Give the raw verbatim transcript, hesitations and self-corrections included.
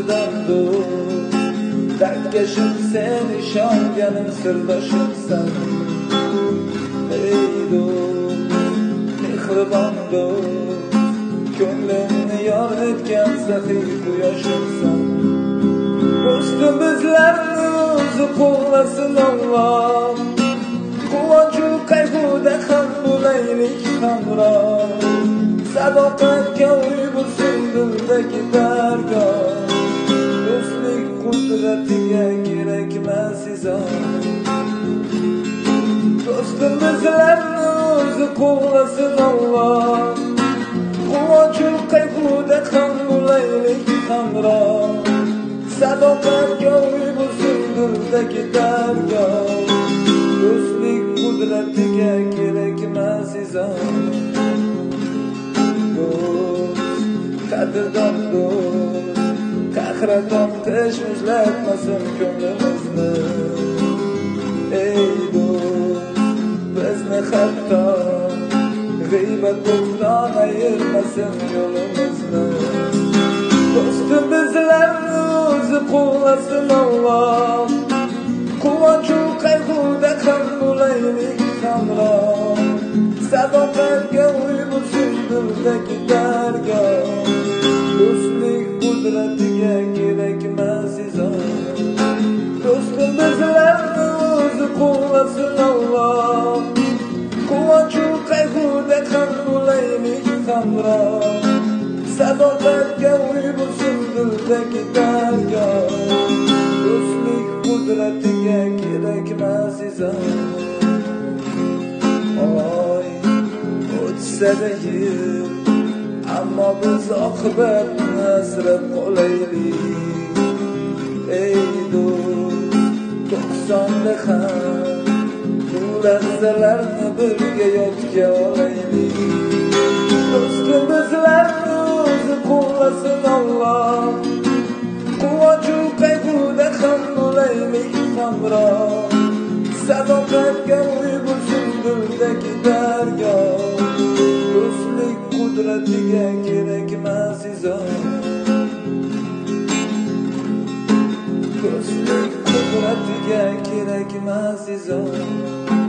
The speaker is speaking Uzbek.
qadrdon do'st, dardkashim sen, ishonganim sirdoshimsan. Ey do'st, mehribon do'st, ko'nglimni yoritgan saxiy quyoshimsan. Do'stim bizlarni o'zi qo'llasin Alloh, quvonchu qayg'uda ham bo'laylik hamroh. Sadoqatga uy bo'lsin dildagi dargoh, do'stlik qudratiga kerakmas izon. Do'stim bizlarni o'zi qo'llasin Alloh, quvonchu qayg'uda ham bo'laylik hamroh. Sadoqatga uy bo'lsin dildagi dargoh, do'stlik qudratiga kerakmas izon. Qadrdon do'st, qahraton qish muzlatmasin ko'nglimizni. Ey do'st, bizni hatto g'iybat bo'xton ayirmasin yo'limizni. Do'stim bizlarni o'zi qo'llasin Alloh, quvonchu qayg'uda ham bo'laylik hamroh. Sadoqatga uy bo'lsin dildagi dargoh, do'stlik qudratiga kerakmas izon. Do'stim bizlarni o'zi qo'llasin Alloh, quvonchu qayg'uda ham bo'laylik hamroh. Sadoqatga uy bo'lsin dildagi dargoh, do'stlik qudratiga kerakmas izon. Oy o'tsa-da yil, ammo biz oqibatni asrab qolaylik. Ey do'st, to'qsonda ham bu lahzalarni birga yodga olaylik. Do'stim bizlarni o'zi qo'llasin Alloh, quvonchu qayg'uda ham bo'laylik hamroh. Sadoqatga uy bo'lsin dildagi dargoh, do'stlik qudratiga kerakmas izon. Do'stlik qudratiga kerakmas izon.